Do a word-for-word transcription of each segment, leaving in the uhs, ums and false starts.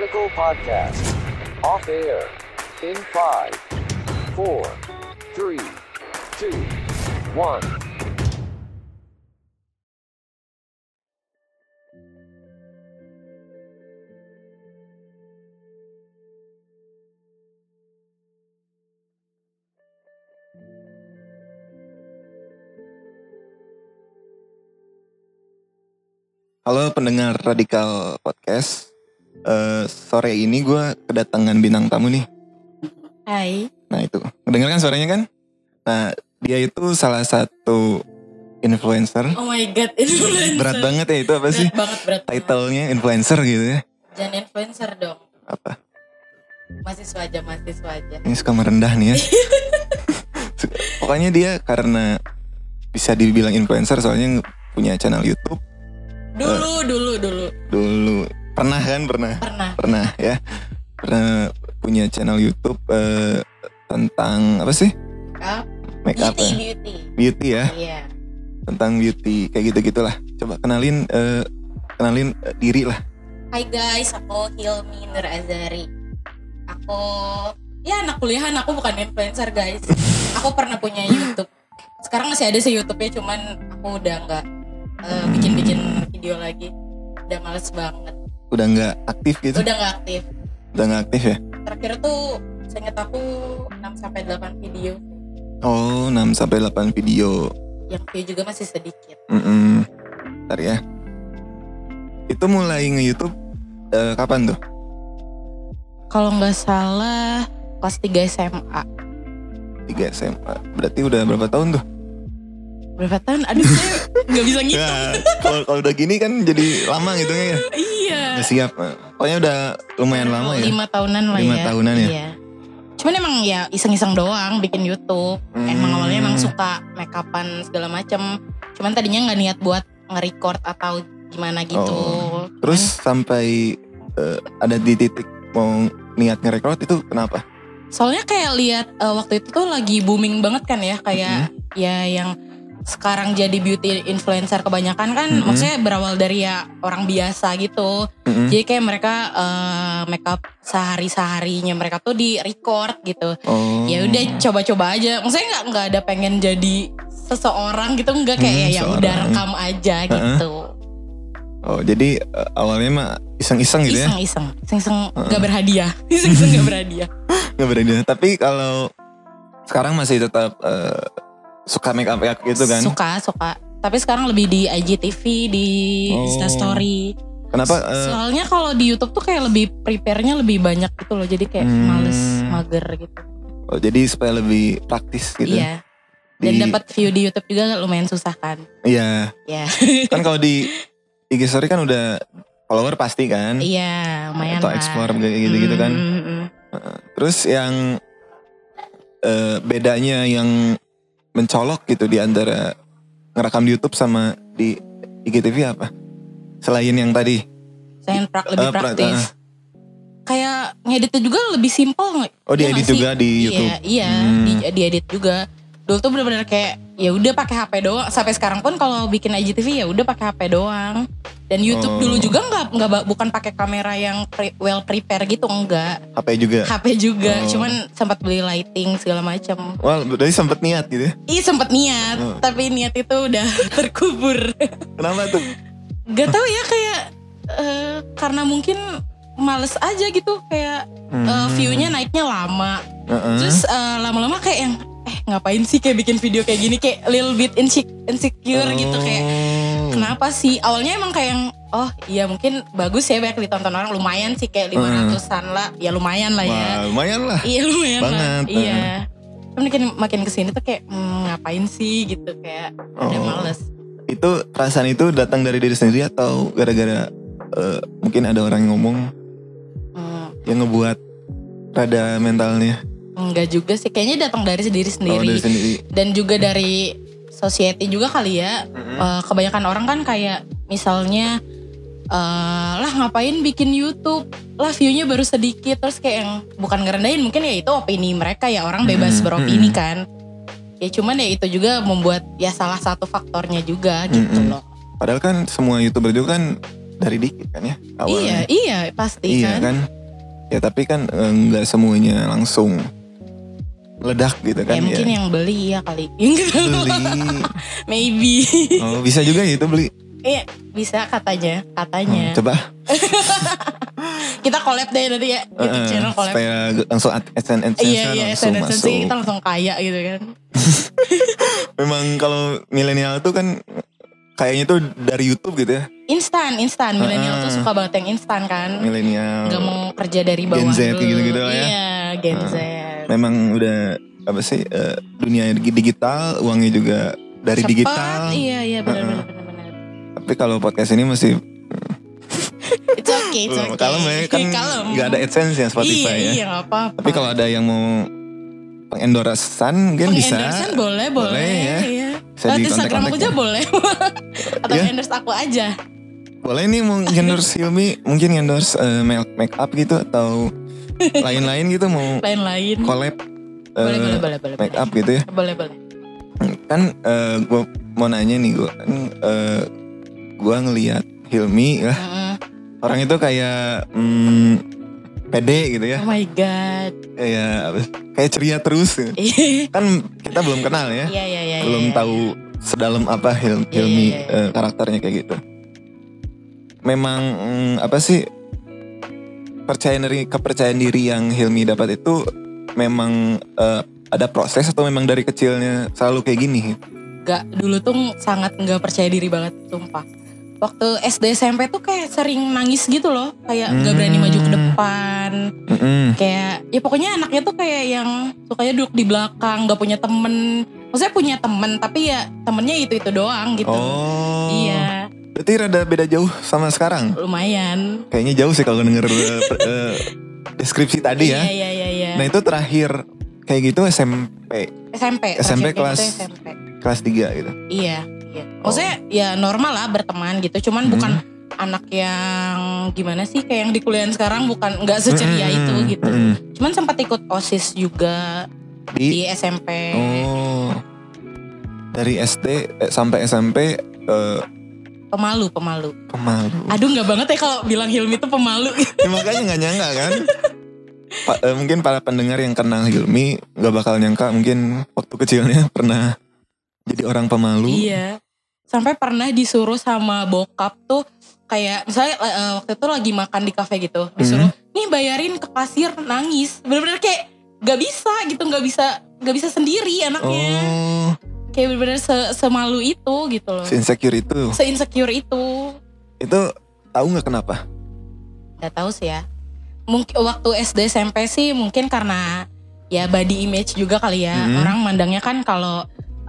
Radical Podcast. Off air. In five, four, three, two, one. Halo pendengar Radikal Podcast. uh, Sore ini gue kedatangan bintang tamu nih. Hai. Nah itu, mendengarkan suaranya kan? Nah dia itu salah satu influencer. Oh my god, influencer. Berat banget ya itu apa berat sih? Banget, berat Title-nya influencer gitu ya. Jangan influencer dong. Apa? Mahasiswa aja, mahasiswa aja. Ini suka merendah nih ya. Pokoknya dia karena bisa dibilang influencer soalnya punya channel YouTube. Dulu, uh, dulu, dulu. Dulu. Pernah kan? Pernah. Pernah. Pernah ya. Pernah punya channel YouTube uh, tentang apa sih? Makeup. Makeup. Beauty, ya? beauty. Beauty ya. Iya. Tentang beauty kayak gitu-gitulah. Coba kenalin uh, kenalin uh, diri lah. Hai guys, aku Hilmi Nur Azari. Aku ya anak kuliahan, aku bukan influencer guys. Aku pernah punya YouTube. Sekarang masih ada sih YouTube-nya, cuman aku udah enggak uh, bikin-bikin video lagi. Udah males banget. Udah nggak aktif gitu? Udah nggak aktif. Udah nggak aktif ya? Terakhir tuh seingat aku enam sampai delapan video. Oh, enam sampai delapan video. Yang view juga masih sedikit. Mm-mm. Bentar ya. Itu mulai nge-YouTube uh, kapan tuh? Kalau nggak salah kelas tiga S M A. tiga S M A. Berarti udah berapa tahun tuh? Berapa tahun? Aduh saya nggak bisa ngitung. Ya, kalau kalau udah gini kan jadi lama gitu ya. Iya. Udah siap. Pokoknya udah lumayan lama ya. Lima tahunan lah Lima ya. tahunan ya. Iya. Cuman emang ya iseng-iseng doang bikin YouTube. Hmm. Emang awalnya emang suka make upan segala macem. Cuman tadinya nggak niat buat nge-record atau gimana gitu. Oh. Terus Cuman, sampai uh, ada di titik mau niat nge-record itu kenapa? soalnya kayak lihat uh, waktu itu tuh lagi booming banget kan ya. Kayak Mm-hmm. ya yang sekarang jadi beauty influencer kebanyakan kan Mm-hmm. maksudnya berawal dari ya orang biasa gitu. Mm-hmm. Jadi kayak mereka uh, make up sehari-seharinya mereka tuh di record gitu. Oh. Ya udah coba-coba aja. Maksudnya nggak nggak ada pengen jadi seseorang gitu, enggak kayak Hmm, ya ya udah seorang. rekam aja gitu. Oh jadi uh, awalnya mah iseng-iseng gitu ya? Iseng-iseng, iseng-iseng nggak berhadiah, iseng-iseng nggak berhadiah. Gak berani. Tapi kalau sekarang masih tetap uh, suka make up gitu kan? Suka, suka. Tapi sekarang lebih di I G T V, di Oh. Instastory. Kenapa? Uh, Soalnya kalau di YouTube tuh kayak lebih prepare-nya lebih banyak gitu loh. Jadi kayak Hmm. males, mager gitu. oh jadi supaya lebih praktis gitu? Iya. Dan Di- dapat view di YouTube juga lumayan susah kan. Iya. Ya. Kan kalau di I G Story kan udah follower pasti kan? Iya, lumayan Atau lah. explore gitu-gitu kan? Mm, mm, mm. Terus yang uh, bedanya yang mencolok gitu di antara ngerekam di YouTube sama di I G T V apa? Selain yang tadi? Saya pra- lebih Eh, pra- praktis. uh. Kayak ngeditnya juga lebih simpel nggak? Oh Iya diedit nggak sih? juga di YouTube? Iya, iya Hmm. di, diedit juga. Dulu tuh benar-benar kayak ya udah pakai H P doang. Sampai sekarang pun kalau bikin I G T V ya udah pakai H P doang. Dan YouTube Oh. dulu juga nggak nggak ba- bukan pakai kamera yang pre- well prepare gitu, enggak. H P juga? H P juga, Oh. cuman sempat beli lighting segala macam. Wah berarti sempet niat gitu ya? Ih sempet niat, Oh. tapi niat itu udah terkubur. Kenapa tuh? Gak tahu ya kayak eh, karena mungkin males aja gitu kayak Hmm. eh, view-nya naiknya lama. Uh-uh. Terus eh, lama-lama kayak yang eh ngapain sih kayak bikin video kayak gini, kayak little bit inse- insecure gitu kayak Oh. kenapa sih? Awalnya emang kayak yang oh iya mungkin bagus ya banyak ditonton orang, lumayan sih kayak lima ratusan lah. Ya lumayan lah ya. Wah lumayan lah. Iya lumayan lah. Banget. Iya. Tapi makin makin kesini tuh kayak hmm, ngapain sih gitu kayak udah Oh. males. Itu perasaan itu datang dari diri sendiri atau gara-gara uh, mungkin ada orang yang ngomong Hmm, yang ngebuat rada mentalnya? enggak juga sih, kayaknya datang dari diri Oh sendiri. dari sendiri. Dan juga dari society juga kali ya. Mm-hmm. Eh, kebanyakan orang kan kayak misalnya eh, lah ngapain bikin YouTube, lah viewnya baru sedikit, terus kayak yang bukan ngerendahin, mungkin ya itu opini mereka ya, orang bebas Mm-hmm. beropini kan. Ya cuman ya itu juga membuat ya salah satu faktornya juga gitu Mm-mm. loh. Padahal kan semua YouTuber juga kan dari dikit kan ya Iya, awalnya. iya pasti Iya kan. kan. Ya tapi kan eh, nggak semuanya langsung ledak gitu kan Ya mungkin ya. yang beli ya kali. Gitu. Beli. Maybe. Oh bisa juga itu beli. Iya, bisa katanya, katanya. Hmm, coba. Kita collab deh nanti ya, YouTube Eh, channel collab. supaya langsung adsense adsense Iya, iya, langsung S N S masuk. kita langsung kaya gitu kan. Memang kalau milenial tuh kan kayaknya tuh dari YouTube gitu ya. Instan, instan. Milenial Heeh. tuh suka banget yang instan kan. Milenial. Gak mau kerja dari bawah Gen Z dulu. gitu-gitu lah ya. Iya, Gen Z. Memang udah apa sih eh, dunia digital, uangnya juga dari Cepet, digital. Iya, iya benar Heeh. benar benar benar. Tapi kalau podcast ini masih It's okay, it's okay. kalem ya kan Kalem. nggak ada AdSense ya Spotify iya, ya. Iya, gak apa-apa. Tapi kalau ada yang mau pengendorsean mungkin bisa. Pengendorsean boleh, boleh, Boleh ya. Iya. Bisa Lewat di Instagram aku kontak-kontak aja ya. boleh. Atau Iya. endorse aku aja. Boleh nih mau endorse Hilmi, mungkin endorse eh, make make up gitu atau lain-lain gitu mau Lain-lain. collab Boleh, eh, boleh, boleh, boleh. make up gitu ya. Boleh, boleh. Kan gue mau nanya nih gue kan eh, gue ngelihat Hilmi ya Mm-mm. orang itu kayak hmm, pede gitu ya, Oh my god. kayak apa, kayak ceria terus gitu. Iya, Kan kita belum kenal ya, iya, iya. iya, belum iya. tahu sedalam apa Hil- Iya, Hilmi iya, iya. eh, karakternya kayak gitu. Memang mm, apa sih percaya diri kepercayaan diri yang Hilmi dapat itu memang eh, ada proses atau memang dari kecilnya selalu kayak gini? Gak, dulu tuh sangat gak percaya diri banget, sumpah. Waktu S D S M P tuh kayak sering nangis gitu loh. Kayak gak berani maju ke depan. Mm-mm. Kayak, ya pokoknya anaknya tuh kayak yang sukanya duduk di belakang, gak punya temen. Maksudnya punya temen, tapi ya temennya itu-itu doang gitu. Oh. Iya, Berarti rada beda jauh sama sekarang. lumayan. Kayaknya jauh sih kalau denger eh, eh, deskripsi tadi ya. Iya, iya, iya, iya. Nah itu terakhir kayak gitu S M P S M P. S M P terakhir kayak kelas- gitu S M P. kelas tiga gitu. Iya, iya. Maksudnya ya normal lah berteman gitu. Cuman Hmm. bukan anak yang gimana sih kayak yang di kuliahan sekarang, bukan nggak seceria Mm-mm, itu gitu. mm-mm. Cuman sempat ikut OSIS juga Di di S M P. oh dari S D eh, sampai S M P eh, Pemalu, pemalu. pemalu. Aduh nggak banget ya kalau bilang Hilmi tuh pemalu. Ya, makanya nggak nyangka kan. Pa- eh, mungkin para pendengar yang kenal Hilmi nggak bakal nyangka mungkin waktu kecilnya pernah jadi orang pemalu. Iya. Sampai pernah disuruh sama bokap tuh kayak misalnya eh, waktu itu lagi makan di kafe gitu, disuruh nih bayarin ke kasir, nangis. Bener-bener kayak gak bisa gitu, gak bisa gak bisa sendiri anaknya. Oh, Kayak bener-bener se- semalu itu gitu loh. insecure itu. Se-insecure itu. Itu tahu nggak kenapa? Gak tahu sih ya. Mungkin waktu S D S M P sih mungkin karena ya body image juga kali ya. Hmm. Orang mandangnya kan kalau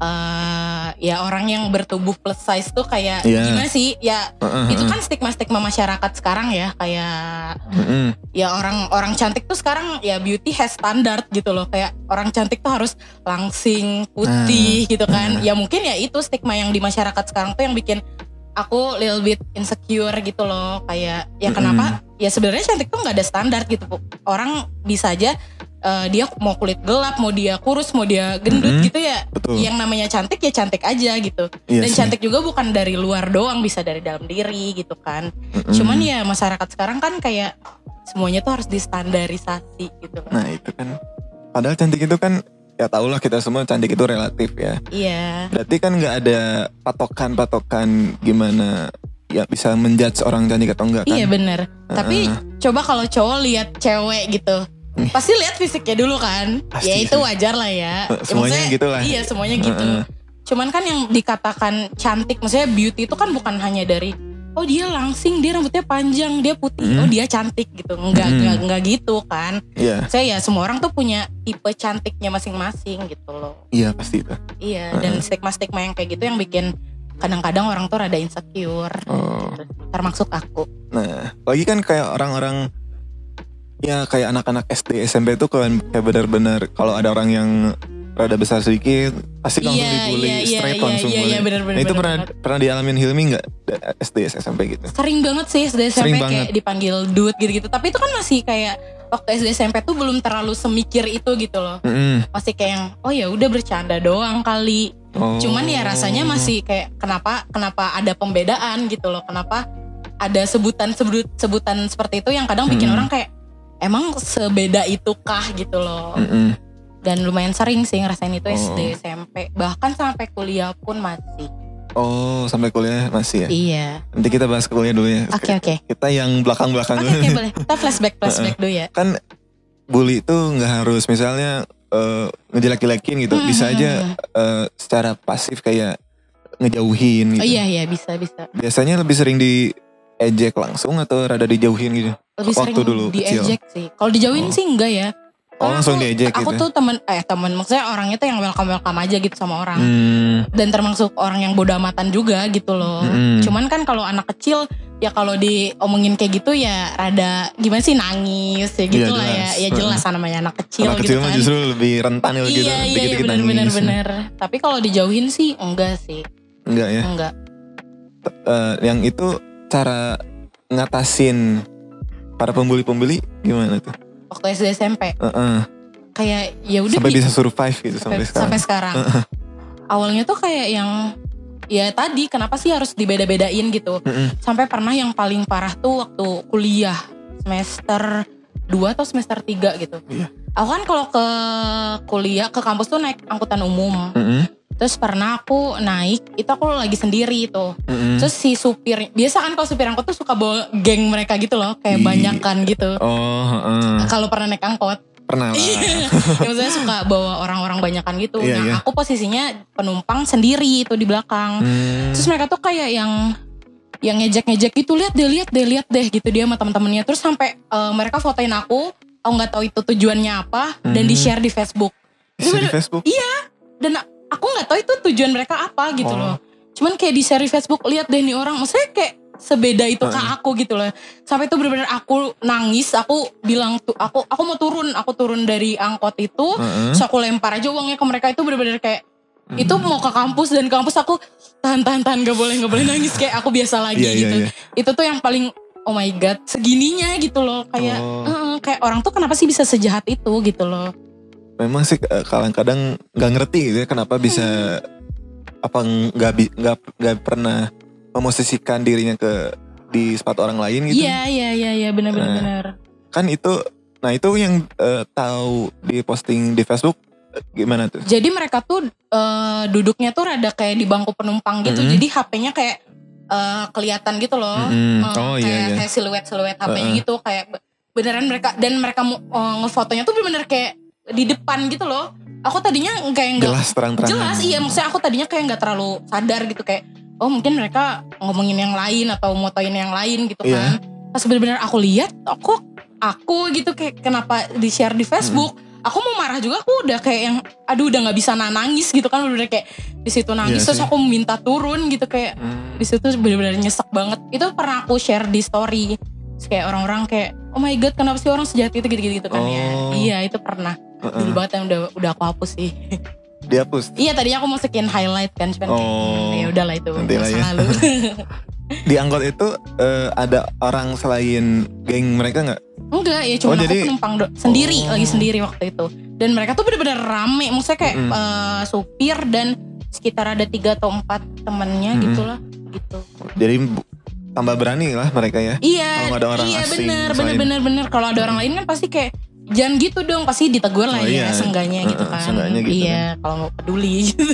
eh, ya orang yang bertubuh plus size tuh kayak Iya. gimana sih? Ya Heeh, itu heeh. kan stigma-stigma masyarakat sekarang ya, kayak Mm-mm. ya orang orang cantik tuh sekarang ya beauty has standard gitu loh, kayak orang cantik tuh harus langsing, putih gitu kan. Ya mungkin ya itu stigma yang di masyarakat sekarang tuh yang bikin aku little bit insecure gitu loh, kayak ya kenapa ya sebenarnya cantik tuh nggak ada standar gitu. Orang bisa aja eh, dia mau kulit gelap, mau dia kurus, mau dia gendut Mm-mm. gitu ya. Betul. Yang namanya cantik ya cantik aja gitu. Iya Dan sih. cantik juga bukan dari luar doang, bisa dari dalam diri gitu kan. Mm-mm. Cuman ya masyarakat sekarang kan kayak semuanya tuh harus distandarisasi gitu. Nah itu kan. Padahal cantik itu kan ya tau lah kita semua cantik itu relatif ya. Iya. Berarti kan nggak ada patokan-patokan gimana ya bisa menjudge orang cantik atau enggak kan? Iya bener. Tapi Heeh. coba kalau cowok lihat cewek gitu, Ih. pasti lihat fisiknya dulu kan. Pasti Ya itu sih. wajar lah ya. Eh, Ya, semuanya maksudnya- gitu lah. Iya semuanya gitu. Heeh. Cuman kan yang dikatakan cantik, maksudnya beauty itu kan bukan hanya dari oh dia langsing, dia rambutnya panjang, dia putih, Hmm. oh dia cantik gitu. Enggak, Hmm. enggak, enggak gitu kan. Iya, Saya ya semua orang tuh punya tipe cantiknya masing-masing gitu loh. iya pasti itu. Iya, dan stigma-stigma yang kayak gitu yang bikin kadang-kadang orang tuh rada insecure. Oh. Termasuk aku. Nah, lagi kan kayak orang-orang ya kayak anak-anak S D S M P itu kan kayak benar-benar kalau ada orang yang rada besar sedikit pasti langsung Iya, dibully, iya, iya, straight iya, langsung iya, bully. iya, benar-benar, Nah itu pernah benar-benar. pernah dialamin Hilmi nggak S D S M P gitu? Sering banget sih S D S M P Sering kayak banget. dipanggil dude gitu-gitu. Tapi itu kan masih kayak waktu S D S M P tuh belum terlalu semikir itu gitu loh. Mm-mm. Masih kayak yang oh ya udah bercanda doang kali. Oh. Cuman ya rasanya masih kayak kenapa kenapa ada pembedaan gitu loh. Kenapa ada sebutan sebut sebutan seperti itu yang kadang bikin Mm-mm. orang kayak emang sebeda itu kah gitu loh. Mm-mm. Dan lumayan sering sih ngerasain itu S D, Oh. S M P, bahkan sampai kuliah pun masih. Oh, sampai kuliah masih ya? Iya. Nanti kita bahas kuliah dulu ya. Oke oke. Kita yang belakang-belakang Oke dulu. oke boleh. Kita flashback flashback dulu ya. Kan bully itu nggak harus misalnya eh, ngejelek-jelekin gitu. Hmm, Bisa hmm, aja hmm. eh, secara pasif kayak ngejauhin gitu. Oh iya iya bisa bisa. Biasanya lebih sering diejek langsung atau rada dijauhin gitu? Lebih Waktu sering dulu kecil. diejek sih. Kalau dijauhin Oh. sih enggak ya. Oh, Karena langsung aku, diejek Aku gitu. tuh temen eh temen maksudnya orangnya tuh yang welcome welcome aja gitu sama orang. Hmm. Dan termasuk orang yang bodo amatan juga gitu loh. Mm-mm. Cuman kan kalau anak kecil ya kalau diomongin kayak gitu ya rada gimana sih nangis ya gitu Iya, lah ya. jelas. Ya jelas namanya anak kecil Anak gitu kecil mah kan. justru lebih rentan gitu. Iya iya iya Dikit-dikit benar benar nangis. benar. Tapi kalau dijauhin sih enggak sih. Enggak ya. Enggak. Eh, yang itu cara ngatasin para pembuli-pembuli gimana tuh? Waktu S D S M P Heeh. kayak ya udah Sampai gitu. bisa survive gitu sampai, sampai, sekarang. sampai sekarang. Awalnya tuh kayak yang ya tadi kenapa sih harus dibeda-bedain gitu. Mm-mm. Sampai pernah yang paling parah tuh waktu kuliah semester dua atau semester tiga gitu. Iya. Aku kan kalau ke kuliah ke kampus tuh naik angkutan umum. Mm-mm. Terus pernah aku naik itu aku lagi sendiri tuh. Mm-mm. Terus si supir biasa kan kalau supir angkot tuh suka bawa geng mereka gitu loh, kayak Ih. banyakan gitu. Oh, heeh. Kalau pernah naik angkot. Pernah lah. Ya, maksudnya suka bawa orang-orang banyakan gitu. Iya, nah iya. aku posisinya penumpang sendiri itu di belakang. Hmm. Terus mereka tuh kayak yang yang ngejek-ngejek gitu, lihat deh, lihat deh, lihat deh gitu dia sama teman-temannya. Terus sampai eh, mereka fotoin aku, aku nggak tahu itu tujuannya apa dan Hmm. di share di Facebook. Bisa di Bener- Facebook? Dan aku nggak tahu itu tujuan mereka apa gitu Oh. loh. Cuman kayak di share di Facebook, lihat deh nih orang, maksudnya kayak sebeda itu ke Heeh. aku gitu loh. Sampai itu benar-benar aku nangis, aku bilang tuh aku aku mau turun, aku turun dari angkot itu, Heeh. terus aku lempar aja uangnya ke mereka. Itu benar-benar kayak itu mau ke kampus dan kampus aku tahan tahan tahan gak boleh gak boleh nangis kayak aku biasa lagi Iya, iya, gitu. iya. Itu tuh yang paling oh my god segininya gitu loh kayak Oh. "Eh, kayak orang tuh kenapa sih bisa sejahat itu gitu loh. Memang sih eh, kadang-kadang nggak ngerti gitu ya kenapa bisa apa nggak bi- nggak nggak pernah memosisikan dirinya ke di sepatu orang lain gitu. Iya iya iya iya benar benar Nah. benar. Kan itu, nah itu yang eh, tahu di posting di Facebook eh, gimana tuh? Jadi mereka tuh eh, duduknya tuh rada kayak di bangku penumpang gitu. Mm-mm. Jadi H P-nya kayak eh, kelihatan gitu loh. Mm-mm. Eh, Oh, iya, kayak, iya. kayak siluet-siluet H P-nya Uh-uh. gitu. Kayak be- beneran mereka. Dan mereka mau eh, ngefotonya tuh bener-bener kayak di depan gitu loh. Aku tadinya kayak enggak. Jelas terang-terangan. Jelas iya. Maksudnya aku tadinya kayak gak terlalu sadar gitu. Kayak oh mungkin mereka ngomongin yang lain atau motoin yang lain gitu Iya. kan. Pas bener-bener aku lihat. Aku, aku gitu kayak kenapa di-share di Facebook. Aku mau marah juga, aku udah kayak yang aduh udah nggak bisa nangis gitu kan, udah kayak di situ nangis. Iya Terus sih. aku minta turun gitu kayak Hmm. di situ benar-benar nyesek banget. Itu pernah aku share di story. Terus kayak orang-orang kayak oh my god kenapa sih orang sejahat itu gitu-gitu kan ya. Oh. Iya itu pernah. Heeh. Dulu banget yang udah udah aku hapus sih. Dihapus. Iya tadinya aku masukin highlight kan, cuman kayak Oh. hmm, ya udahlah itu Nanti lah masa ya. lalu. Di angkot itu eh, ada orang selain geng mereka nggak? Enggak ya cuma Oh, aku jadi- penumpang do- sendiri Oh. lagi sendiri waktu itu. Dan mereka tuh bener-bener rame, maksudnya kayak Mm-mm. eh, supir dan sekitar ada tiga atau empat temennya Mm-mm. gitu lah gitu. Jadi bu- tambah berani lah mereka ya. Iya, Kalau nggak ada orang iya asing bener, bener, selain- bener, bener. Kalau ada orang lain kan pasti kayak jangan gitu dong, pasti ditegur lah Oh, ya, iya. seenggaknya gitu Uh-uh, kan. seenggaknya gitu iya, kalau nggak peduli gitu.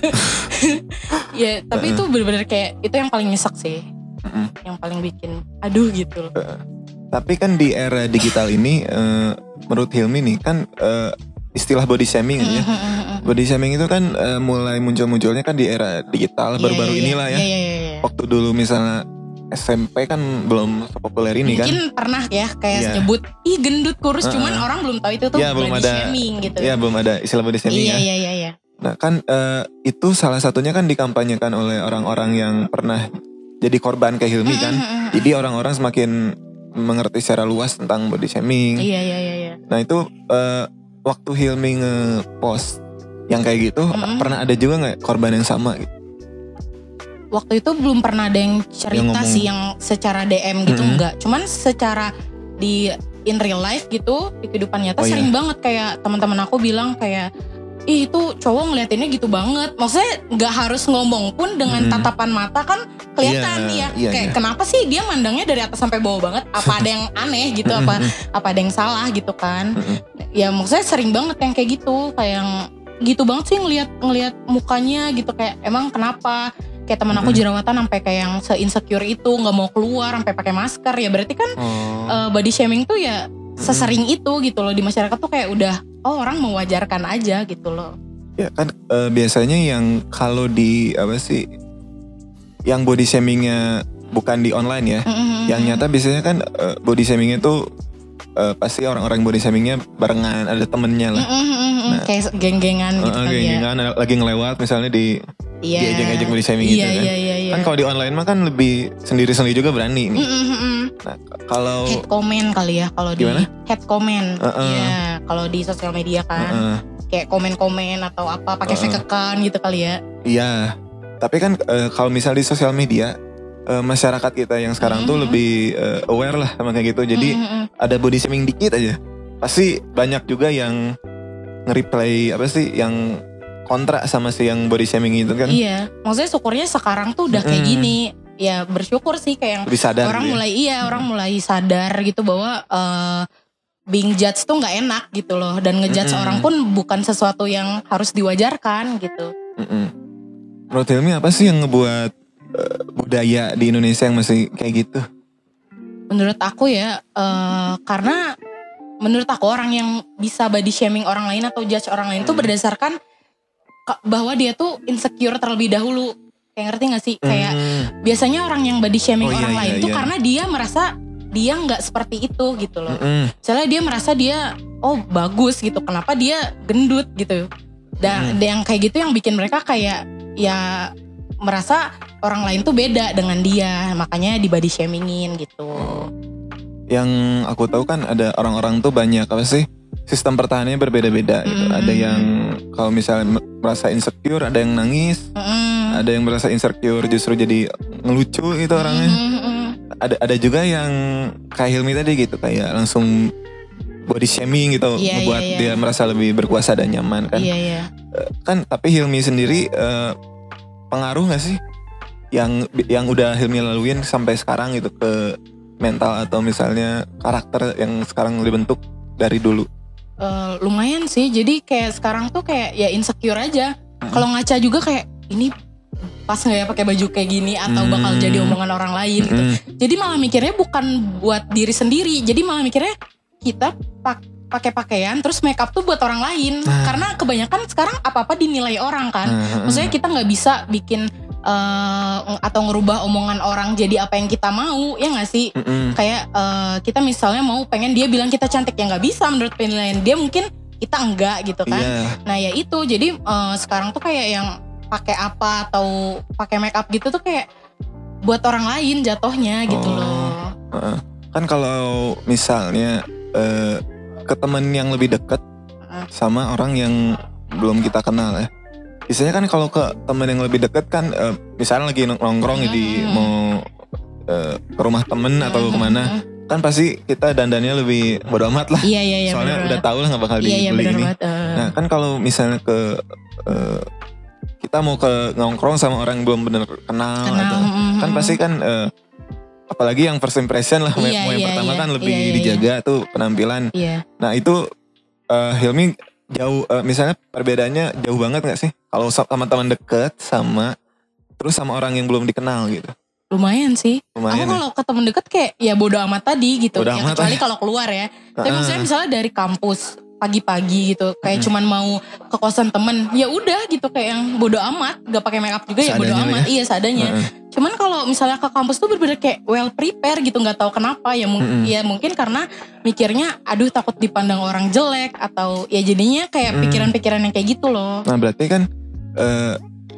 Ya, tapi itu bener-bener kayak itu yang paling nyesek sih, Mm-mm. yang paling bikin aduh gitu loh. Tapi kan di era digital ini, eh, menurut Hilmi nih kan eh, istilah body shaming ya. Body shaming itu kan eh, mulai muncul-munculnya kan di era digital baru-baru Iya, iya, inilah ya. Iya, iya, iya. Waktu dulu misalnya S M P kan belum sepopuler ini kan. Mungkin pernah ya kayak Iya. nyebut ih gendut kurus, Uh-uh. cuman orang belum tahu itu tuh Iya, belum body ada- shaming gitu. Ya belum ada istilah body shaming Iya, ya. iya, iya, iya. Nah kan eh, itu salah satunya kan dikampanyekan oleh orang-orang yang pernah jadi korban kayak Hilmi kan. Jadi orang-orang semakin mengerti secara luas tentang body shaming. Iya, iya, iya, iya. Nah itu eh, waktu Hilmi nge-post yang kayak gitu, Mm-mm. pernah ada juga nggak korban yang sama gitu? Waktu itu belum pernah ada yang cerita Yang ngomong. sih yang secara D M gitu Mm-mm. enggak. Cuman secara di in real life gitu di kehidupan nyata Oh, sering iya. banget kayak teman-teman aku bilang kayak ih itu cowok ngeliatinnya gitu banget. Maksudnya nggak harus ngomong pun dengan Hmm. tatapan mata kan kelihatan Iya, ya. iya, Kayak iya. kenapa sih dia mandangnya dari atas sampai bawah banget? Apa ada yang aneh gitu? apa apa ada yang salah gitu kan? Ya maksudnya sering banget yang kayak gitu, kayak yang gitu banget sih ngelihat ngelihat mukanya gitu kayak emang kenapa? Kayak teman aku jerawatan sampai kayak yang se-insecure itu nggak mau keluar sampai pakai masker ya berarti kan Oh. uh, body shaming tuh ya sesering itu gitu loh di masyarakat tuh kayak udah oh orang mewajarkan aja gitu loh. Ya kan eh, biasanya yang kalau di apa sih yang body shamingnya bukan di online ya, Mm-mm. yang nyata biasanya kan eh, body shamingnya tuh eh, pasti orang-orang body shamingnya barengan ada temennya lah. Mm-mm. Nah. Kayak geng-gengan gitu Eh, kali ya. geng-gengan, lagi ngelewat misalnya di Iya. diajak-ajak body shaming Iya, gitu kan. Iya iya iya. Kan kalau di online mah kan lebih sendiri-sendiri juga berani nih. Mm-mm. Nah k- kalau Head comment kali ya kalau di Gimana? head comment. Uh-uh. Iya, kalau di sosial media kan. eh, Kayak komen-komen atau apa pakai Uh-uh. fake account gitu kali ya. iya, tapi kan eh, kalau misal di sosial media eh, masyarakat kita yang sekarang tuh Mhm. lebih eh, aware lah sama kayak gitu. Jadi Mm-mm. ada body shaming dikit aja pasti banyak juga yang nge-reply apa sih yang kontra sama si yang body shaming itu kan. Iya, maksudnya syukurnya sekarang tuh udah kayak Mm. gini. Ya bersyukur sih kayak yang Lebih sadar orang gitu ya. mulai iya orang mulai sadar gitu bahwa eh, being judged tuh nggak enak gitu loh dan ngejudge Mm-mm. orang pun bukan sesuatu yang harus diwajarkan gitu. Mm-mm. Menurut Hilmi apa sih yang ngebuat eh, budaya di Indonesia yang masih kayak gitu? Menurut aku ya eh, karena menurut aku orang yang bisa body shaming orang lain atau judge orang lain tuh Hmm. berdasarkan ke- bahwa dia tuh insecure terlebih dahulu. Kayak ngerti gak sih? Kayak Hmm. biasanya orang yang body shaming Oh, iya, orang iya, lain tuh iya. karena dia merasa dia nggak seperti itu gitu loh. Mm-mm. Misalnya dia merasa dia oh bagus gitu, kenapa dia gendut gitu. Dan Hmm. yang kayak gitu yang bikin mereka kayak ya merasa orang lain tuh beda dengan dia, makanya di body shamingin gitu. Yang aku tahu kan ada orang-orang tuh banyak apa sih sistem pertahanannya berbeda-beda gitu. Mm. Ada yang kalau misalnya m- merasa insecure, ada yang nangis, Mm-mm. ada yang merasa insecure justru jadi ngelucu gitu orangnya. Mm-mm. Ada ada juga yang kayak Hilmi tadi gitu kayak langsung body shaming gitu, Iya, ngebuat iya, iya. dia merasa lebih berkuasa dan nyaman kan. Iya iya. Kan tapi Hilmi sendiri eh, pengaruh gak sih yang yang udah Hilmi laluin sampai sekarang gitu ke mental atau misalnya karakter yang sekarang dibentuk dari dulu? Eh, lumayan sih. Jadi kayak sekarang tuh kayak ya insecure aja. Kalau ngaca juga kayak ini pas nggak ya pakai baju kayak gini atau bakal Hmm. jadi omongan orang lain gitu. Mm-mm. Jadi malah mikirnya bukan buat diri sendiri. Jadi malah mikirnya kita pak pakai pakaian terus make up tuh buat orang lain. Nah. Karena kebanyakan sekarang apa-apa dinilai orang kan. Nah, Maksudnya kita nggak bisa bikin eh, atau ngerubah omongan orang jadi apa yang kita mau, ya nggak sih? mm-mm. Kayak eh, kita misalnya mau pengen dia bilang kita cantik, ya nggak bisa menurut penilaian dia, mungkin kita enggak gitu kan. Iya. Nah ya itu jadi eh, sekarang tuh kayak yang pakai apa atau pakai make up gitu tuh kayak buat orang lain jatuhnya gitu Oh. loh. Heeh. Kan kalau misalnya eh, ke temen yang lebih dekat Heeh. sama orang yang belum kita kenal ya. Biasanya kan kalau ke temen yang lebih dekat kan eh, misalnya lagi nongkrong di Hmm. mau eh, ke rumah temen atau Hmm. kemana, kan pasti kita dandannya lebih bodo amat lah. Iya iya iya. Soalnya bener udah banget. tahu lah nggak bakal Iya iya dibeli benar ini. banget. eh. Nah kan kalau misalnya ke eh, kita mau ke nongkrong sama orang yang belum bener kenal, Kenal, atau mm, kan mm, pasti kan eh, apalagi yang first impression lah, Iya, mau yang iya, pertama iya. kan lebih Iya, iya, dijaga tuh penampilan. Iya. Nah itu eh, Hilmi jauh eh, misalnya perbedaannya jauh banget nggak sih kalau sa- sama teman deket sama terus sama orang yang belum dikenal gitu? Lumayan sih. Lumayan. Aku ya? kalau ke temen deket kayak ya bodo amat tadi gitu. Bodo Ya amat kecuali lah. kalau keluar ya. Tapi Heeh. maksudnya misalnya dari kampus pagi-pagi gitu, kayak Mm. cuman mau ke kosan temen, ya udah gitu kayak yang bodo amat, gak pakai make up juga ya bodo Seadanya amat, ya. iya seadanya. Heeh. Cuman kalau misalnya ke kampus tuh bener-bener kayak well prepare gitu, nggak tahu kenapa ya, mung- Mm-mm. ya mungkin karena mikirnya, aduh takut dipandang orang jelek atau ya jadinya kayak Mm. pikiran-pikiran yang kayak gitu loh. Nah berarti kan eh,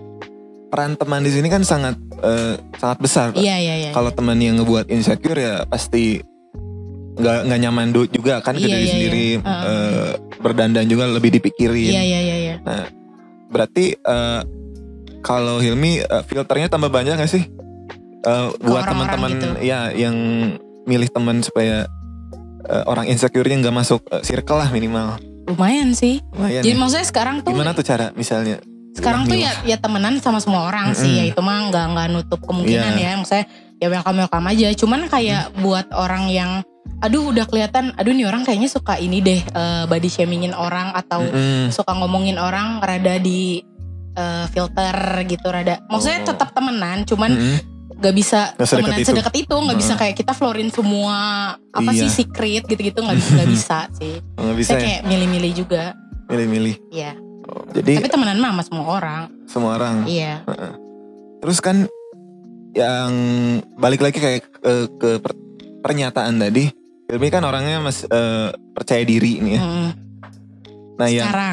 peran teman di sini kan sangat eh, sangat besar. Pak. Iya iya iya. Kalau teman yang ngebuat insecure ya pasti nggak nggak nyaman du- juga kan ke Iya, diri iya, sendiri, iya. Heeh. eh, berdandan juga lebih dipikirin. Iya iya iya. iya. Berarti eh, kalau Hilmi eh, filternya tambah banyak gak sih? Eh, buat orang-orang teman-teman gitu. ya yang milih teman supaya eh, orang insecure-nya nggak masuk eh, circle lah minimal. Lumayan sih. Lumayan Jadi ya? maksudnya sekarang tuh Gimana tuh cara misalnya? sekarang tuh ya ya temenan sama semua orang sih, ya itu mah nggak nggak nutup kemungkinan Iya. ya, maksudnya ya welcome welcome aja. Cuman kayak buat orang yang aduh udah kelihatan, aduh nih orang kayaknya suka ini deh, eh, body shamingin orang atau Mm-mm. suka ngomongin orang rada di eh, filter gitu, rada maksudnya Oh. tetap temenan, cuman Mm-mm. gak bisa Nggak sedekat temenan itu. sedekat itu, nggak bisa kayak kita florin semua apa Iya. sih secret gitu-gitu, nggak bisa nggak bisa sih. Nggak bisa Saya ya? kayak milih-milih juga, Milih-milih. ya. Oh, jadi Tapi temenan mah sama semua orang, semua orang. iya. Terus kan yang balik lagi kayak ke, ke per- pernyataan tadi, Hilmi kan orangnya mas eh, percaya diri nih ya. Mm. Nah yang Sekarang,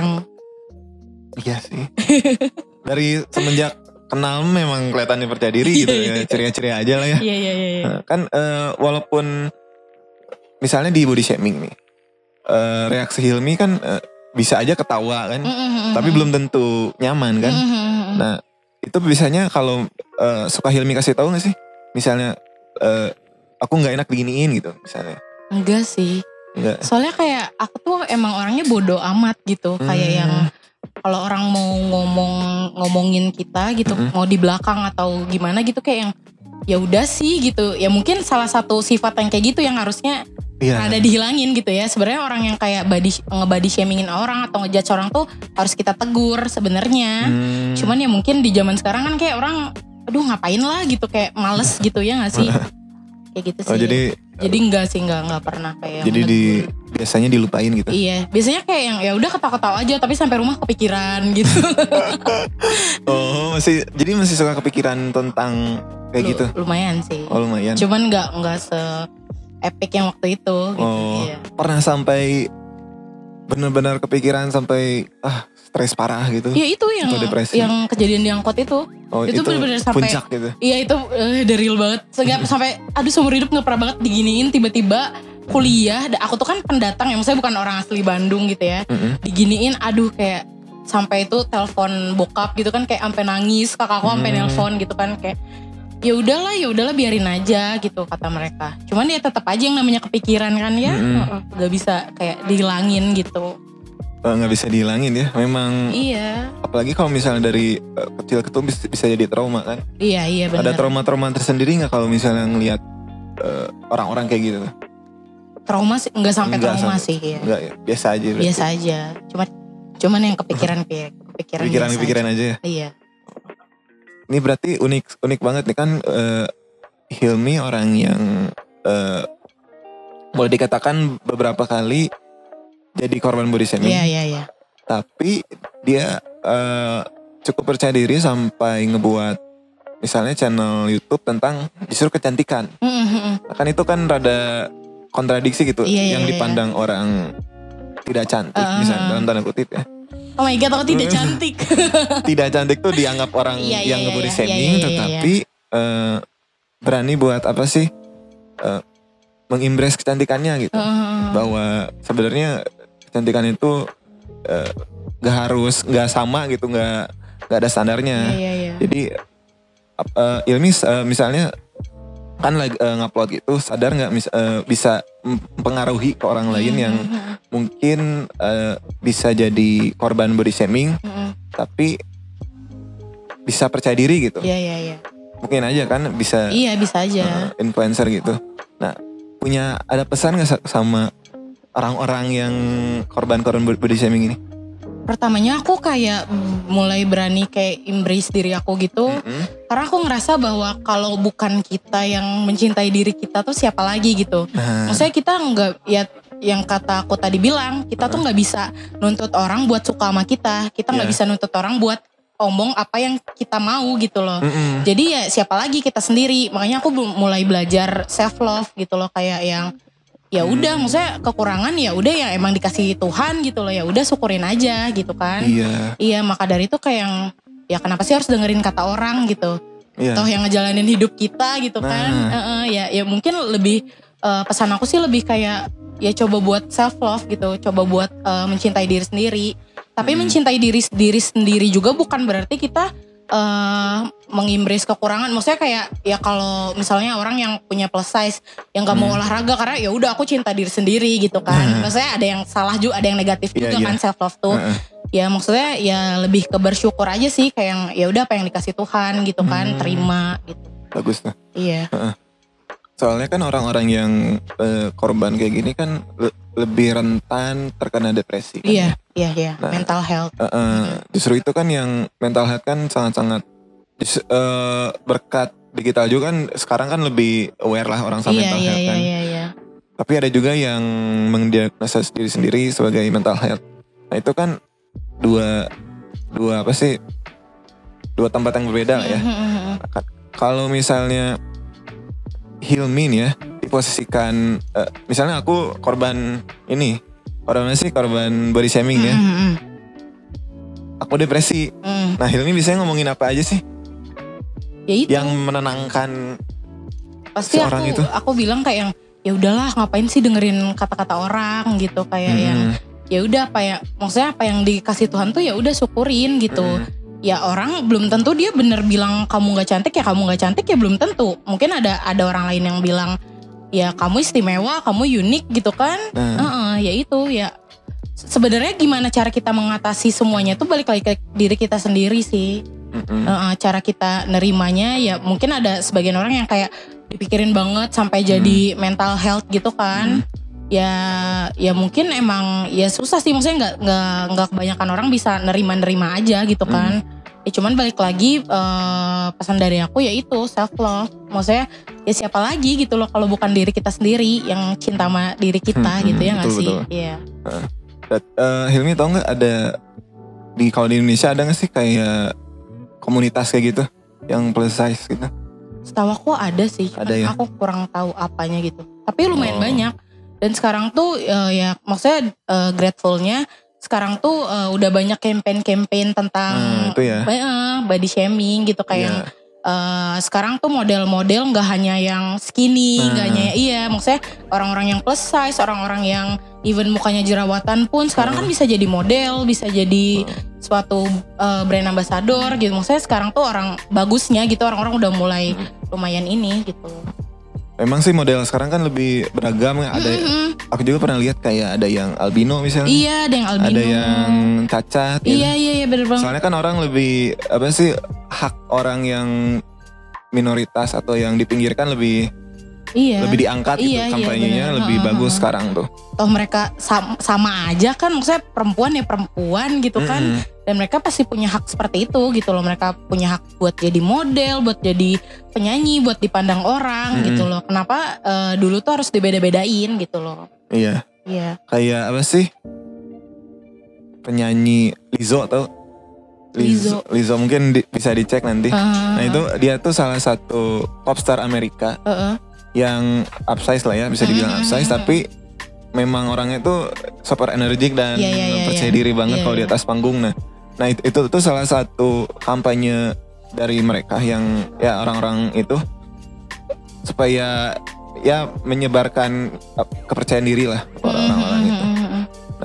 iya sih. Dari semenjak kenal memang kelihatannya percaya diri gitu ya, ceria-ceria aja lah ya. iya iya iya. iya. Nah, kan eh, walaupun misalnya di body shaming nih, eh, reaksi Hilmi kan eh, bisa aja ketawa kan, Mm-mm. tapi belum tentu nyaman kan. Mm-mm. Nah itu biasanya kalau eh, suka Hilmi kasih tahu gak sih? Misalnya eh, aku nggak enak diginiin gitu misalnya. Enggak sih. Enggak. Soalnya kayak aku tuh emang orangnya bodoh amat gitu. Kayak Hmm. yang kalau orang mau ngomong ngomongin kita gitu, Mm-mm. mau di belakang atau gimana gitu, kayak yang ya udah sih gitu. Ya mungkin salah satu sifat yang kayak gitu yang harusnya Iya. ada dihilangin gitu ya. Sebenarnya orang yang kayak body nge-body shamingin orang atau ngejudge orang tuh harus kita tegur sebenarnya. Hmm. Cuman ya mungkin di zaman sekarang kan kayak orang aduh ngapain lah gitu, kayak males gitu ya gak sih? Kayak gitu sih. Oh jadi Jadi enggak sih, enggak enggak pernah kayak jadi yang di menegur. biasanya dilupain gitu. Iya, biasanya kayak yang ya udah ketawa-ketawa aja tapi sampai rumah kepikiran gitu. Oh masih jadi masih suka kepikiran tentang kayak Lu- gitu. Lumayan sih. Oh lumayan. Cuman enggak enggak se epic yang waktu itu gitu. Oh Iya. pernah sampai benar-benar kepikiran sampai ah stres parah gitu. Ya itu yang Atau depresi. yang kejadian di angkot itu. Oh itu bener-bener sampai- puncak gitu. Iya itu eh, udah real banget. Sehingga sampai aduh seumur hidup gak pernah banget diginiin, tiba-tiba kuliah. Da- Aku tuh kan pendatang ya, maksudnya bukan orang asli Bandung gitu ya. Mm-mm. Diginiin aduh kayak sampai itu telepon bokap gitu kan, kayak sampai nangis, kakakku sampai Hmm. nelpon gitu kan, kayak ya udahlah ya udahlah biarin aja gitu kata mereka. Cuman ya tetap aja yang namanya kepikiran kan ya, Mm-mm. heeh, gak bisa kayak dihilangin gitu. Eh, nggak bisa dihilangin ya. Memang Iya, apalagi kalau misalnya dari eh, kecil ke tua bisa, bisa jadi trauma kan. iya iya benar. Ada trauma-trauma tersendiri nggak kalau misalnya ngelihat eh, orang-orang kayak gitu? Trauma sih nggak sampai Nggak trauma sampai- sih ya. Enggak ya, biasa aja. berarti. Biasa aja. Cuma cuman yang kepikiran kayak kepikiran biasa Pikiran-pikiran aja. aja ya. Iya. Ini berarti unik unik banget nih kan eh, Hilmi orang yang eh, boleh dikatakan beberapa kali jadi korban body shaming. Iya iya iya. Tapi dia eh, cukup percaya diri sampai ngebuat misalnya channel YouTube tentang justru kecantikan. Mm, mm, mm. Nah, kan itu kan rada kontradiksi gitu, Iya, iya, yang iya, dipandang orang tidak cantik, Uh-huh. misalnya dalam tanda kutip ya. Oh my god, aku tidak cantik. Tidak cantik tuh dianggap orang Iya, iya, yang iya, nge-body iya, shaming, iya, iya, iya. tetapi eh, berani buat apa sih eh, mengimpress kecantikannya gitu. Heeh. Bahwa sebenarnya kecantikan itu eh, gak harus gak sama gitu, gak gak ada standarnya. Iya iya iya. Jadi ap- eh, Ilmi eh, misalnya kan lagi eh, ngupload gitu, sadar nggak mis- eh, bisa mempengaruhi ke orang lain yang mungkin eh, bisa jadi korban body shaming, Mm, mm. tapi bisa percaya diri gitu. Iya iya iya. Mungkin aja kan bisa Iya bisa aja. eh, influencer gitu. Nah punya ada pesan nggak sa- sama orang-orang yang korban-korban body shaming ini? Pertamanya aku kayak mm, mulai berani kayak embrace diri aku gitu. Mm-mm. Karena aku ngerasa bahwa kalau bukan kita yang mencintai diri kita tuh siapa lagi gitu. Nah, Maksudnya kita nggak, ya yang kata aku tadi bilang, kita tuh nggak bisa nuntut orang buat suka sama kita. Kita nggak Iya. bisa nuntut orang buat omong apa yang kita mau gitu loh. mm-mm. Jadi ya siapa lagi, kita sendiri. Makanya aku bu- mulai belajar self love gitu loh, kayak yang ya udah, maksudnya kekurangan ya udah ya emang dikasih Tuhan gitu loh, ya udah syukurin aja gitu kan. Iya, Iya, maka dari itu kayak yang ya kenapa sih harus dengerin kata orang gitu. iya. Toh yang ngejalanin hidup kita gitu kan. Nah. Heeh, ya ya mungkin lebih eh, pesan aku sih lebih kayak ya coba buat self love gitu, coba buat eh, mencintai diri sendiri. Tapi Hmm. mencintai diri diri sendiri juga bukan berarti kita uh, mengimbris kekurangan. Maksudnya kayak ya kalau misalnya orang yang punya plus size yang gak mau Hmm. olahraga karena ya udah aku cinta diri sendiri gitu kan. Hmm. Maksudnya ada yang salah juga, ada yang negatif Iya, juga iya. kan self love tuh. Heeh. Ya maksudnya ya lebih ke bersyukur aja sih, kayak yang ya udah apa yang dikasih Tuhan gitu kan, Hmm. terima gitu. Bagus tuh. Iya. Soalnya kan orang-orang yang eh, korban kayak gini kan le- lebih rentan terkena depresi kan. Iya, iya, iya. Nah. Mental health. Eh, eh, justru itu kan yang mental health kan sangat-sangat dis- eh, berkat digital juga kan sekarang kan lebih aware lah orang sama Iya, mental iya, health iya, kan. iya, iya. Tapi ada juga yang mendiagnosa diri sendiri sebagai mental health. Nah itu kan dua dua apa sih? Dua tempat yang berbeda lah ya. Mhm. Kalau misalnya Hilmi nih ya diposisikan, eh, misalnya aku korban ini, korban apa sih? Korban body shaming ya. Mhm. Aku depresi. Mhm. Nah Hilmi biasanya ngomongin apa aja sih Ya itu. yang menenangkan? Pasti si orang aku itu? aku bilang kayak yang ya udahlah ngapain sih dengerin kata-kata orang gitu, kayak yang Hmm, ya udah apa ya, maksudnya apa yang dikasih Tuhan tuh ya udah syukurin gitu. hmm, Ya orang belum tentu dia bener bilang kamu nggak cantik ya kamu nggak cantik, ya belum tentu. Mungkin ada ada orang lain yang bilang ya kamu istimewa, kamu unik gitu kan. Nah, Heeh, ya itu ya. Sebenarnya gimana cara kita mengatasi semuanya tuh balik lagi ke diri kita sendiri sih. mm-mm. Heeh, cara kita nerimanya ya mungkin ada sebagian orang yang kayak dipikirin banget sampai jadi mental health gitu kan. Ya ya mungkin emang ya susah sih, maksudnya nggak nggak nggak kebanyakan orang bisa nerima-nerima aja gitu kan. Ya cuman balik lagi eh, pesan dari aku ya itu self love. Maksudnya ya siapa lagi gitu loh kalau bukan diri kita sendiri yang cinta sama diri kita Hmm, gitu ya nggak betul, sih? betul. Iya. Dan, eh, Hilmi tau nggak ada di kalau di Indonesia ada nggak sih kayak komunitas kayak gitu yang plus size gitu? Setahu aku ada sih, cuman Ada ya? aku kurang tahu apanya gitu. Tapi lumayan Oh. banyak. Dan sekarang tuh eh, ya maksudnya eh, gratefulnya sekarang tuh eh, udah banyak campaign-campaign tentang Nah, itu ya. eh, body shaming gitu, kayak Iya. yang eh, sekarang tuh model-model nggak hanya yang skinny, Nah. nggak hanya iya, maksudnya orang-orang yang plus size, orang-orang yang even mukanya jerawatan pun sekarang Nah. kan bisa jadi model, bisa jadi suatu eh, brand ambassador gitu. Maksudnya sekarang tuh orang bagusnya gitu, orang-orang udah mulai lumayan ini gitu. Emang sih model sekarang kan lebih beragam ya. Ada, Mm-mm. aku juga pernah lihat kayak ada yang albino misalnya. Iya, ada yang albino. Ada yang cacat gitu. Iya, iya, iya bener banget. Soalnya kan orang lebih apa sih hak orang yang minoritas atau yang dipinggirkan lebih Iya. lebih diangkat gitu, Iya, iya, kampanyenya bener. lebih Heeh, bagus heeh. sekarang tuh. Toh mereka sama, sama aja kan, maksudnya perempuan ya perempuan gitu kan. Mm-mm. Dan mereka pasti punya hak seperti itu gitu loh. Mereka punya hak buat jadi model, buat jadi penyanyi, buat dipandang orang Mm-mm. gitu loh. Kenapa eh, dulu tuh harus dibeda-bedain gitu loh. Iya, Iya. kayak apa sih penyanyi Lizzo atau Lizzo. Lizzo mungkin di- bisa dicek nanti. Nah Heeh, itu dia tuh salah satu popstar Amerika heeh. yang upsize lah ya, bisa dibilang Mm-mm. upsize, tapi memang orangnya tuh super energik dan Iya, iya, iya, percaya iya. diri banget Iya, kalau di iya. atas panggung. Nah, nah itu, itu tuh salah satu kampanye dari mereka yang ya orang-orang itu supaya ya menyebarkan uh, kepercayaan diri lah ke orang-orang itu. Mm-mm.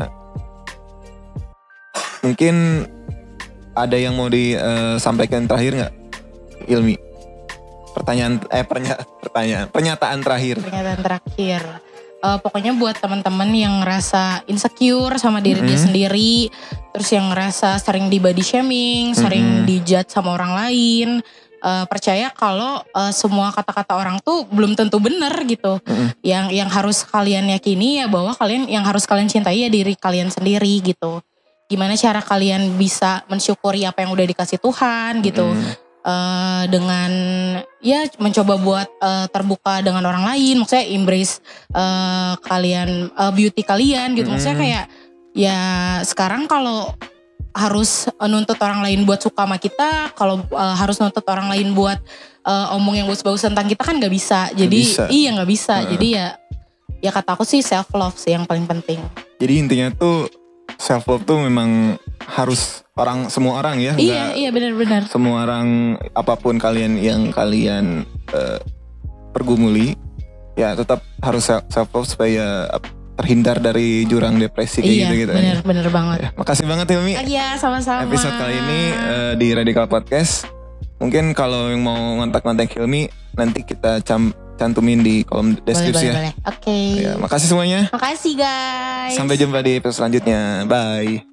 Mungkin ada yang mau disampaikan terakhir nggak, Ilmi? Pertanyaan eh pernya, pertanyaan pernyataan terakhir. Pernyataan terakhir. Eh, pokoknya buat teman-teman yang ngerasa insecure sama diri dia Mm-mm. sendiri, terus yang ngerasa sering di body shaming, sering Mm-mm. dijudge sama orang lain, eh, percaya kalau eh, semua kata-kata orang tuh belum tentu benar gitu. Mm-mm. Yang yang harus kalian yakini ya bahwa kalian yang harus kalian cintai ya diri kalian sendiri gitu. Gimana cara kalian bisa mensyukuri apa yang udah dikasih Tuhan gitu. Mm. Eh, dengan ya mencoba buat eh, terbuka dengan orang lain, maksudnya embrace eh, kalian eh, beauty kalian gitu. Maksudnya Mm. kayak ya sekarang kalau harus nuntut orang lain buat suka sama kita, kalau eh, harus nuntut orang lain buat eh, omong yang bagus-bagus tentang kita kan nggak bisa. Jadi bisa. iya nggak bisa. Heeh. Jadi ya ya kata aku sih self love sih yang paling penting. Jadi intinya tuh self love tuh memang harus orang semua orang ya. Iya nggak iya benar-benar. semua orang apapun kalian yang kalian eh, pergumuli ya tetap harus self love supaya eh, terhindar dari jurang depresi kayak Iya gitu-gitu. benar-benar banget. Ya, makasih banget Hilmi. Iya sama-sama. Episode kali ini eh, di Radical Podcast Mungkin kalau yang mau ngontak-ngontak Hilmi nanti kita cam, cantumin di kolom deskripsi ya. Boleh, boleh. Oke. Okay. Ya, makasih semuanya. Makasih guys. Sampai jumpa di episode selanjutnya. Bye.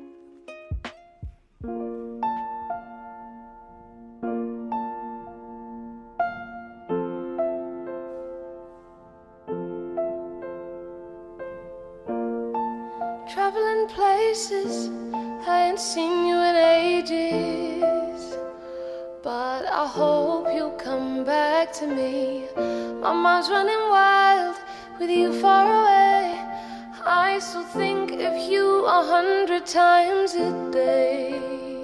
Traveling places I ain't seen you in ages, but I hope you'll come back to me. My mind's running wild with you far away. I still think of you a hundred times a day.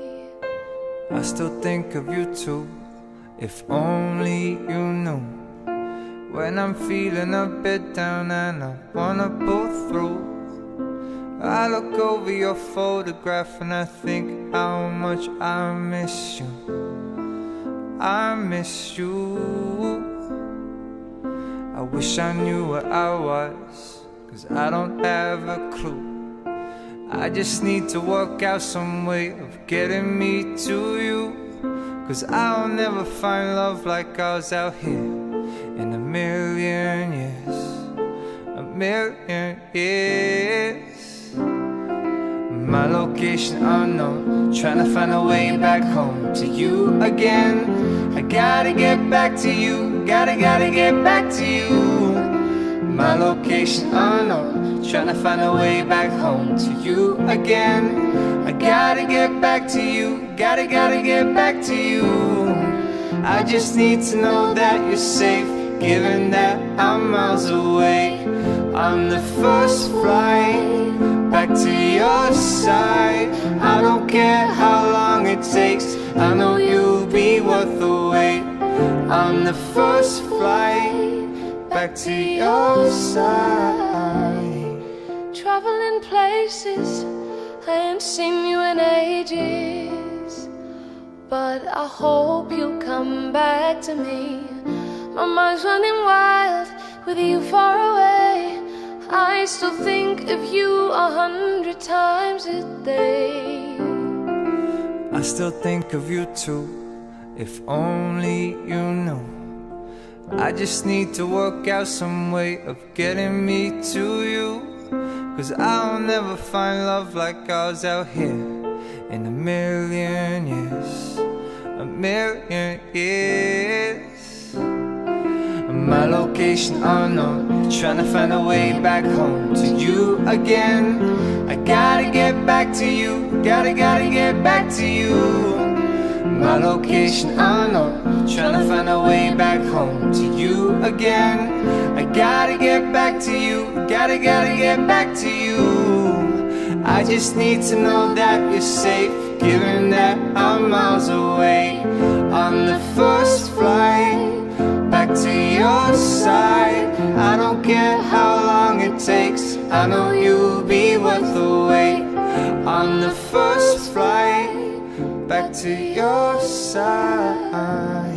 I still think of you too, if only you knew. When I'm feeling a bit down and I wanna pull through, I look over your photograph and I think how much I miss you. I miss you. I wish I knew where I was, 'cause I don't have a clue. I just need to work out some way of getting me to you, 'cause I'll never find love like ours out here in a million years. A million years. My location unknown, trying to find a way back home to you again. I gotta get back to you, gotta, gotta get back to you. My location unknown, trying to find a way back home to you again. I gotta get back to you, gotta, gotta get back to you. I just need to know that you're safe, given that I'm miles away. I'm the first flight back to your side. I don't care how long it takes, I know you'll be worth the wait. I'm the first flight back to your side. Traveling places I ain't seen you in ages, but I hope you'll come back to me. My mind's running wild with you far away. I still think of you a hundred times a day. I still think of you too, if only you knew. I just need to work out some way of getting me to you, 'cause I'll never find love like ours out here in a million years. A million years. My location unknown, trying to find a way back home to you again. I gotta get back to you, gotta, gotta get back to you. My location unknown, trying to find a way back home to you again. I gotta get back to you, gotta, gotta get back to you. I just need to know that you're safe, given that I'm miles away. On the first flight back to your side. I don't care how long it takes, I know you'll be worth the wait. On the first flight back to your side.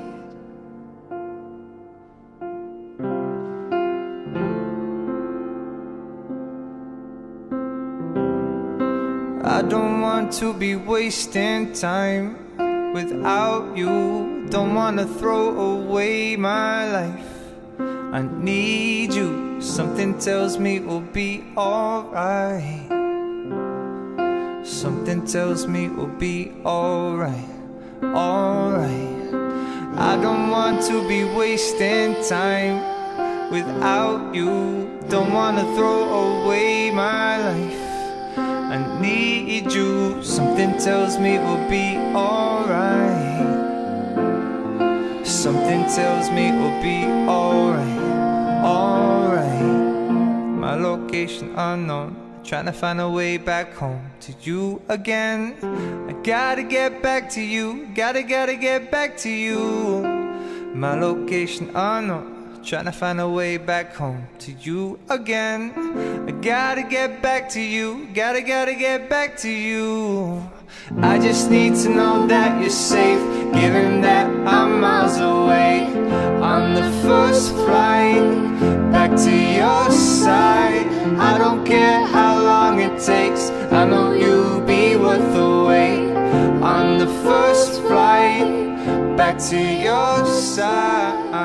I don't want to be wasting time without you. Don't wanna throw away my life. I need you, something tells me we'll be alright. Something tells me we'll be alright, alright. I don't want to be wasting time without you. Don't wanna throw away my life. I need you, something tells me we'll be alright. Something tells me we'll be alright, alright. My location unknown, trying to find a way back home to you again. I gotta get back to you, gotta, gotta get back to you. My location unknown, trying to find a way back home to you again. I gotta get back to you, gotta, gotta get back to you. I just need to know that you're safe, given that I'm miles away. On the first flight back to your side. I don't care how long it takes, I know you'll be worth the wait. On the first flight back to your side.